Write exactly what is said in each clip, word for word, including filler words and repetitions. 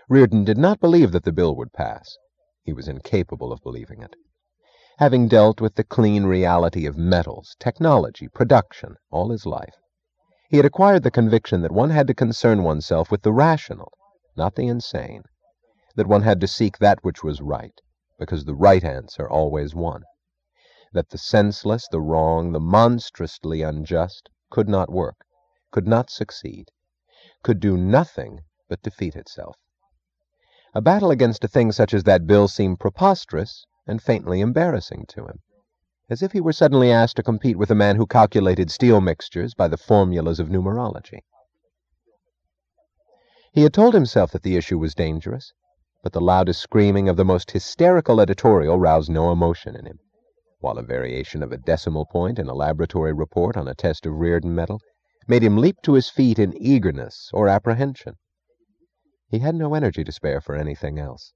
Reardon did not believe that the bill would pass. He was incapable of believing it. Having dealt with the clean reality of metals, technology, production, all his life, he had acquired the conviction that one had to concern oneself with the rational, not the insane, that one had to seek that which was right, because the right answer always won, that the senseless, the wrong, the monstrously unjust could not work, could not succeed, could do nothing but defeat itself. A battle against a thing such as that bill seemed preposterous and faintly embarrassing to him, as if he were suddenly asked to compete with a man who calculated steel mixtures by the formulas of numerology. He had told himself that the issue was dangerous, but the loudest screaming of the most hysterical editorial roused no emotion in him, while a variation of a decimal point in a laboratory report on a test of Reardon metal made him leap to his feet in eagerness or apprehension. He had no energy to spare for anything else.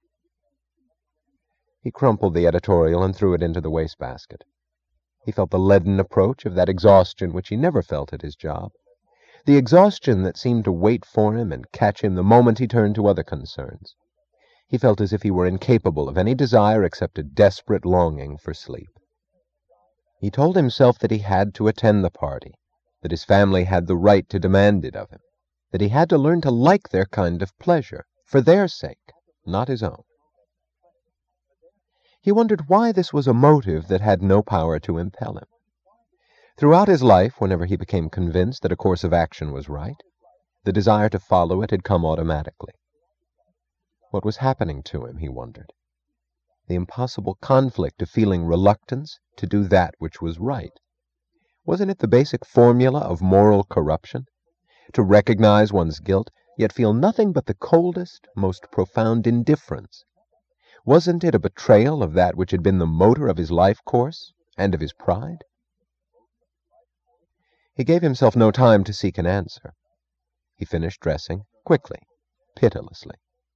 He crumpled the editorial and threw it into the wastebasket. He felt the leaden approach of that exhaustion which he never felt at his job, the exhaustion that seemed to wait for him and catch him the moment he turned to other concerns. He felt as if he were incapable of any desire except a desperate longing for sleep. He told himself that he had to attend the party, that his family had the right to demand it of him, that he had to learn to like their kind of pleasure, for their sake, not his own. He wondered why this was a motive that had no power to impel him. Throughout his life, whenever he became convinced that a course of action was right, the desire to follow it had come automatically. What was happening to him, he wondered? The impossible conflict of feeling reluctance to do that which was right. Wasn't it the basic formula of moral corruption? To recognize one's guilt, yet feel nothing but the coldest, most profound indifference. Wasn't it a betrayal of that which had been the motor of his life course and of his pride? He gave himself no time to seek an answer. He finished dressing, quickly, pitilessly.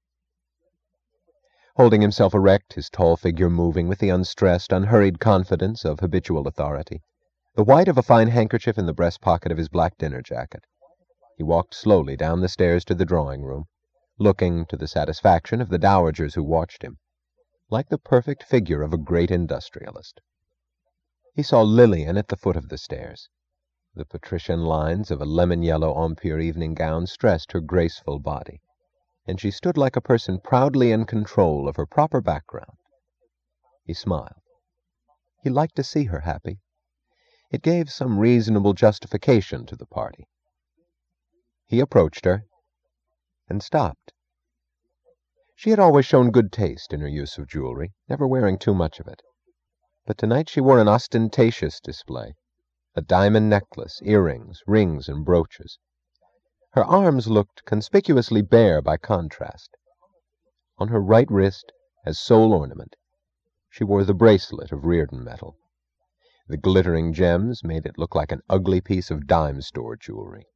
Holding himself erect, his tall figure moving with the unstressed, unhurried confidence of habitual authority, the white of a fine handkerchief in the breast pocket of his black dinner jacket, he walked slowly down the stairs to the drawing-room, looking, to the satisfaction of the dowagers who watched him, like the perfect figure of a great industrialist. He saw Lillian at the foot of the stairs. The patrician lines of a lemon-yellow Empire evening gown stressed her graceful body, and she stood like a person proudly in control of her proper background. He smiled. He liked to see her happy. It gave some reasonable justification to the party. He approached her and stopped. She had always shown good taste in her use of jewelry, never wearing too much of it. But tonight she wore an ostentatious display, a diamond necklace, earrings, rings, and brooches. Her arms looked conspicuously bare by contrast. On her right wrist, as sole ornament, she wore the bracelet of Reardon metal. The glittering gems made it look like an ugly piece of dime store jewelry.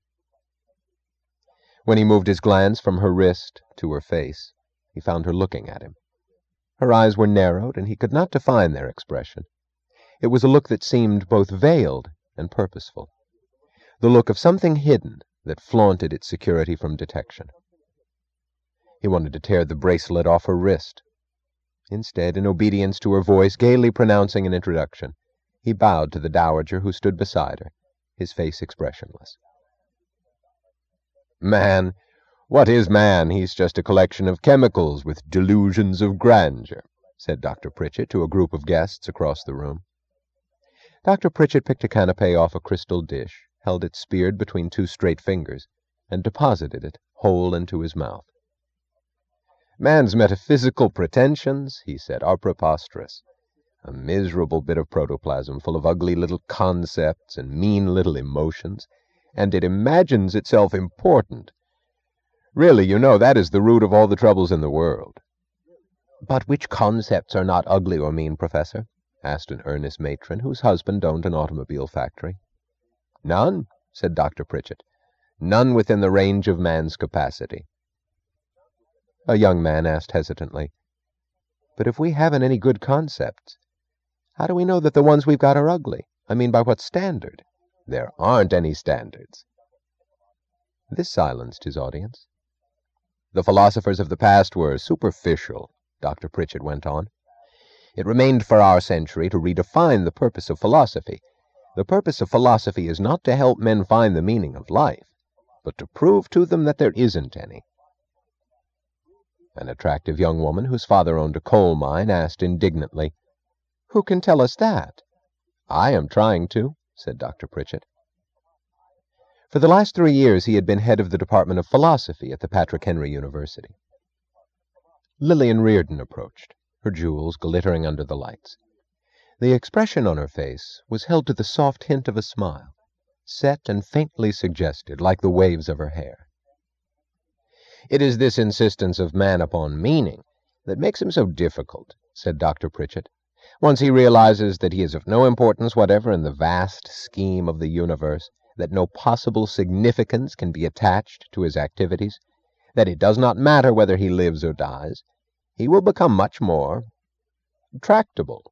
When he moved his glance from her wrist to her face, he found her looking at him. Her eyes were narrowed, and he could not define their expression. It was a look that seemed both veiled and purposeful, the look of something hidden that flaunted its security from detection. He wanted to tear the bracelet off her wrist. Instead, in obedience to her voice gaily pronouncing an introduction, he bowed to the dowager who stood beside her, his face expressionless. Man, what is man? He's just a collection of chemicals with delusions of grandeur, said Doctor Pritchett to a group of guests across the room. Doctor Pritchett picked a canapé off a crystal dish, held it speared between two straight fingers, and deposited it whole into his mouth. Man's metaphysical pretensions, he said, are preposterous. A miserable bit of protoplasm full of ugly little concepts and mean little emotions, and it imagines itself important. Really, you know, that is the root of all the troubles in the world. But which concepts are not ugly or mean, Professor? Asked an earnest matron whose husband owned an automobile factory. None, said Doctor Pritchett. None within the range of man's capacity. A young man asked hesitantly, But if we haven't any good concepts, how do we know that the ones we've got are ugly? I mean, by what standard? There aren't any standards. This silenced his audience. The philosophers of the past were superficial, Doctor Pritchett went on. It remained for our century to redefine the purpose of philosophy. The purpose of philosophy is not to help men find the meaning of life, but to prove to them that there isn't any. An attractive young woman whose father owned a coal mine asked indignantly, "Who can tell us that?" "I am trying to," said Doctor Pritchett. For the last three years he had been head of the Department of Philosophy at the Patrick Henry University. Lillian Reardon approached, her jewels glittering under the lights. The expression on her face was held to the soft hint of a smile, set and faintly suggested like the waves of her hair. "It is this insistence of man upon meaning that makes him so difficult," said Doctor Pritchett. "Once he realizes that he is of no importance whatever in the vast scheme of the universe, that no possible significance can be attached to his activities, that it does not matter whether he lives or dies, he will become much more tractable."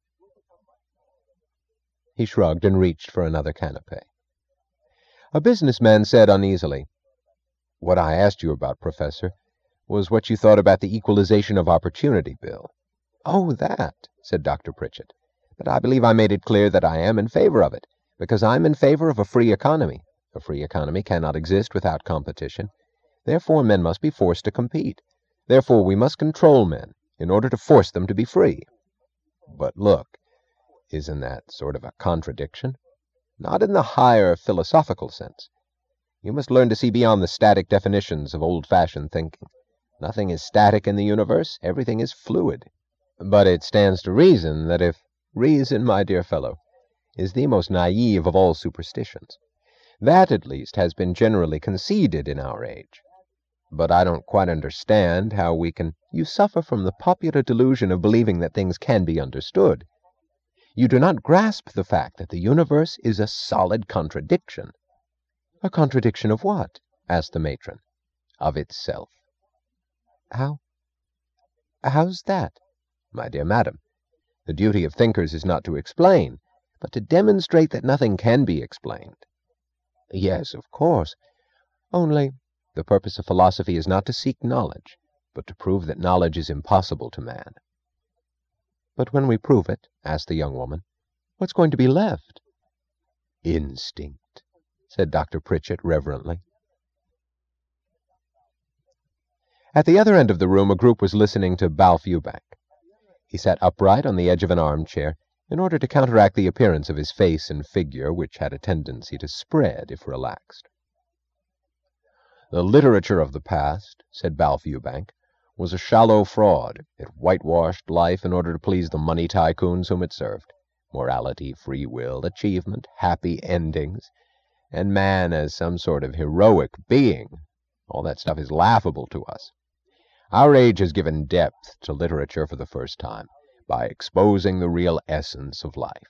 He shrugged and reached for another canapé. A businessman said uneasily, "What I asked you about, Professor, was what you thought about the Equalization of Opportunity Bill." "Oh, that," said Doctor Pritchett. "But I believe I made it clear that I am in favor of it, because I'm in favor of a free economy. A free economy cannot exist without competition. Therefore, men must be forced to compete. Therefore, we must control men in order to force them to be free." "But look, isn't that sort of a contradiction?" "Not in the higher philosophical sense. You must learn to see beyond the static definitions of old-fashioned thinking. Nothing is static in the universe. Everything is fluid. But it stands to reason that if reason, my dear fellow, is the most naive of all superstitions, that, at least, has been generally conceded in our age. But I don't quite understand how we can... You suffer from the popular delusion of believing that things can be understood. You do not grasp the fact that the universe is a solid contradiction." "A contradiction of what?" asked the matron. "Of itself." "How? How's that?" "My dear madam, the duty of thinkers is not to explain, but to demonstrate that nothing can be explained." "Yes, of course. Only the purpose of philosophy is not to seek knowledge, but to prove that knowledge is impossible to man." "But when we prove it," asked the young woman, "what's going to be left?" "Instinct," said Doctor Pritchett reverently. At the other end of the room a group was listening to Balfe Eubank. He sat upright on the edge of an armchair in order to counteract the appearance of his face and figure, which had a tendency to spread if relaxed. "The literature of the past," said Balfe Eubank, "was a shallow fraud. It whitewashed life in order to please the money tycoons whom it served. Morality, free will, achievement, happy endings, and man as some sort of heroic being. All that stuff is laughable to us. Our age has given depth to literature for the first time, by exposing the real essence of life."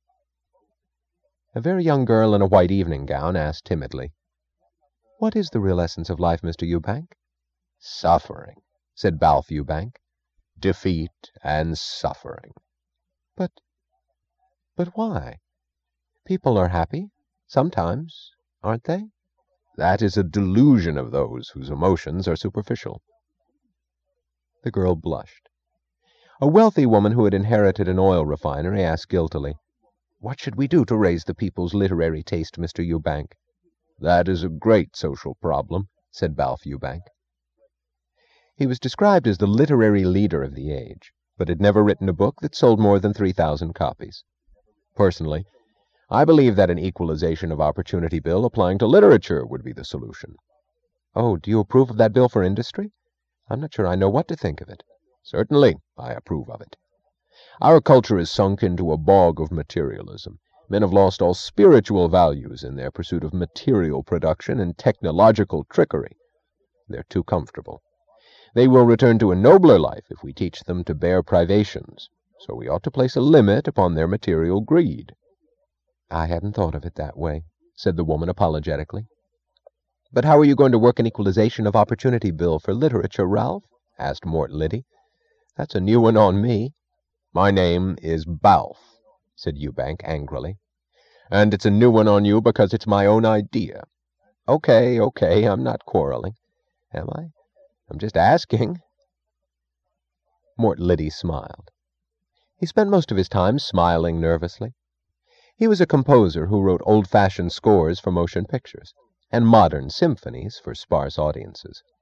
A very young girl in a white evening gown asked timidly, "What is the real essence of life, Mister Eubank?" "Suffering," said Balfe Eubank. "Defeat and suffering." But, but why? People are happy, sometimes, aren't they?" "That is a delusion of those whose emotions are superficial." The girl blushed. A wealthy woman who had inherited an oil refinery asked guiltily, "What should we do to raise the people's literary taste, Mister Eubank?" "That is a great social problem," said Balfe Eubank. He was described as the literary leader of the age, but had never written a book that sold more than three thousand copies. Personally, I believe that an equalization of opportunity bill applying to literature would be the solution. "Oh, do you approve of that bill for industry? I'm not sure I know what to think of it." "Certainly, I approve of it. Our culture is sunk into a bog of materialism. Men have lost all spiritual values in their pursuit of material production and technological trickery. They're too comfortable. They will return to a nobler life if we teach them to bear privations, so we ought to place a limit upon their material greed." "I hadn't thought of it that way," said the woman apologetically. "But how are you going to work an equalization of opportunity bill for literature, Ralph?" asked Mort Liddy. "That's a new one on me." "My name is Balfe," said Eubank angrily. "And it's a new one on you because it's my own idea." "Okay, okay, I'm not quarreling. Am I? I'm just asking. Mort Liddy smiled. He spent most of his time smiling nervously. He was a composer who wrote old-fashioned scores for motion pictures and modern symphonies for sparse audiences.